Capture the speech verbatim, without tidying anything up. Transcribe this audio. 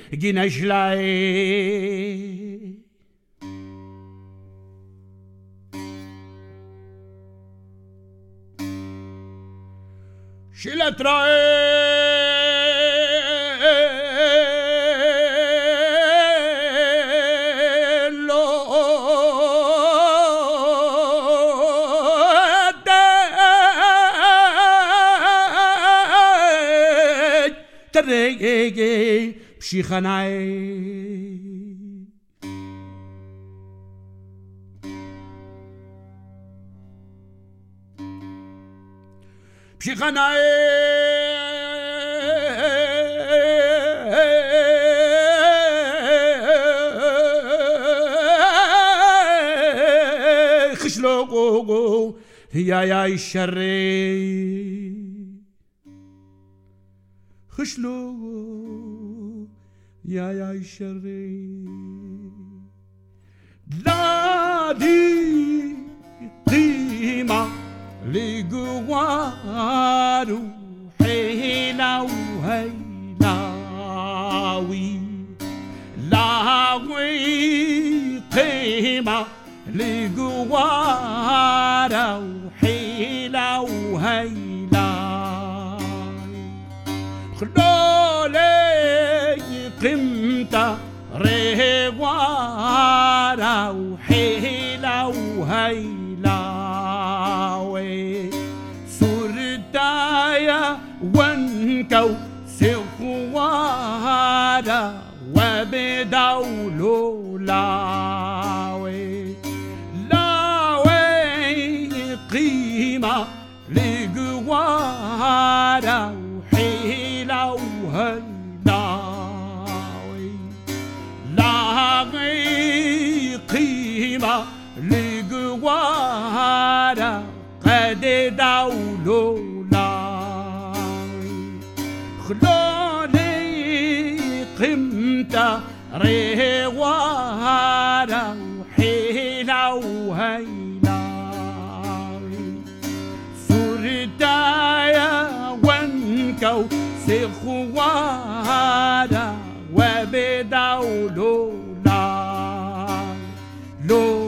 جنجلاي شلت رايلو تريجي بشي خناي بشي خناي خشلوقو يا يا الشري خشلوقو يا يا الشري لا دي قيمة لجوارو حيلا وهيلاوي لاوي قيمة لجوارو حيلا وهيلاوي خلولي قيمتا ريوارو حيلا وهيلاوي سردايا وانكو سخوارا وبدولو لاوي لاوي قيمة لجوارا وحيلا وهيلاوي لاوي قيمة لجوارا قد دولو لاوي خلوني قمتا ريوارا وحيلا وهيلاوي سردايا وانكو سخوارا وبدولو لاوي